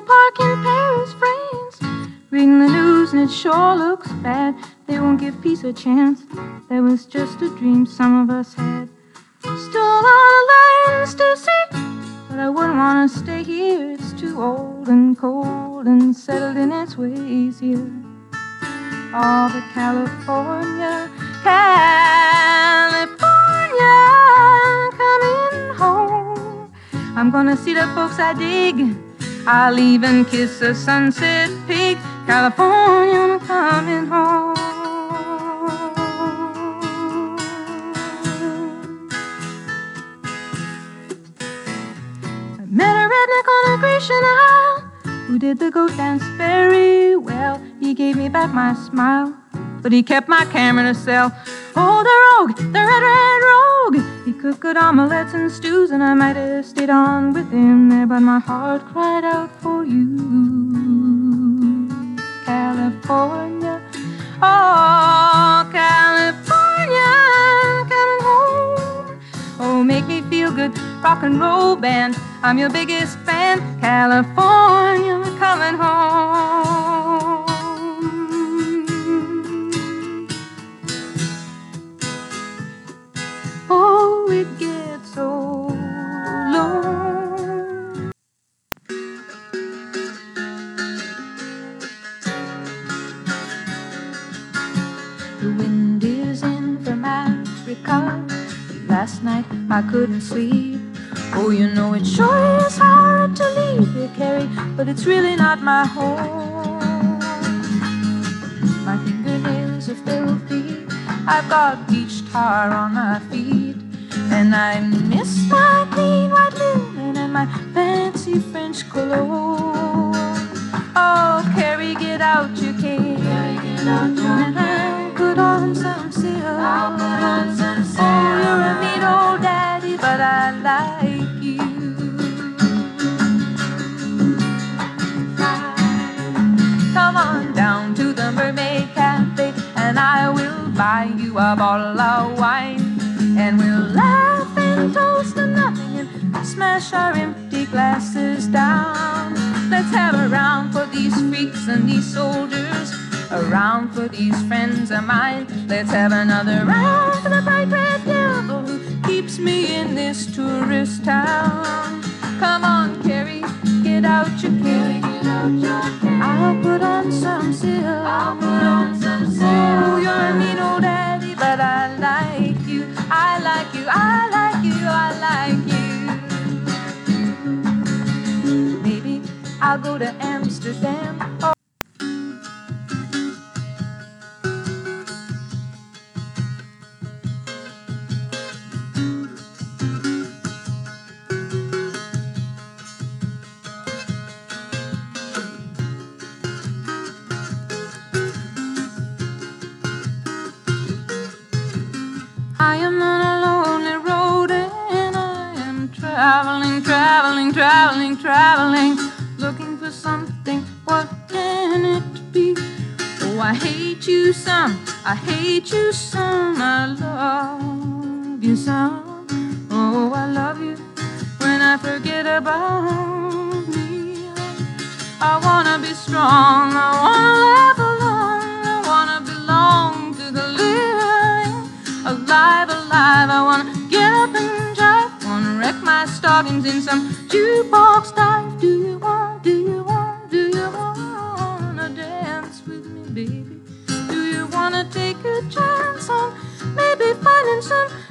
Park in Paris, France. Reading the news and it sure looks bad. They won't give peace a chance. That was just a dream some of us had. Still a lot of lands to see, but I wouldn't want to stay here. It's too old and cold and settled in its ways here. Oh, but California, California, coming home. I'm gonna see the folks I dig. I'll even kiss a sunset peak. California, I'm coming home. I met a redneck on a Grecian Isle who did the goat dance very well. He gave me back my smile, but he kept my camera in a cell. Oh, the rogue, the red rogue. He cooked good omelets and stews, and I might have stayed on with him there, but my heart cried out for you. California, oh, California, coming home. Oh, make me feel good, rock and roll band. I'm your biggest fan. California, coming home. Oh, it gets so long. The wind is in from Africa. Last night I couldn't sleep. Oh, you know it sure is hard to leave here, Carrie, but it's really not my home. My fingernails are filthy. I've got peach tar on my feet, and I miss my clean white linen and my fancy French cologne. Oh, Carrie, get out your cane and put on some silk. Oh, you're a neat old daddy, but I like you. Come on down to the Mermaid Cafe, and I will buy you a bottle of wine, and we'll laugh and toast to nothing and smash our empty glasses down. Let's have a round for these freaks and these soldiers, a round for these friends of mine. Let's have another round for the bright red devil who keeps me in this tourist town. Come on, Carrie, get out your cane. I'll put on some silk. Oh, you're a mean old daddy, but I like you. I like you, I like you, I like you. Maybe I'll go to Amsterdam. I am on a lonely road, and I am traveling, traveling, traveling, traveling, looking for something. What can it be? Oh, I hate you some, I hate you some, I love you some. Oh, I love you when I forget about me. I wanna be strong, I wanna laugh along, I wanna belong to the living. Alive, alive, I wanna get up and drive, wanna wreck my stockings in some jukebox dive. Do you wanna dance with me, baby? Do you wanna take a chance on maybe finding some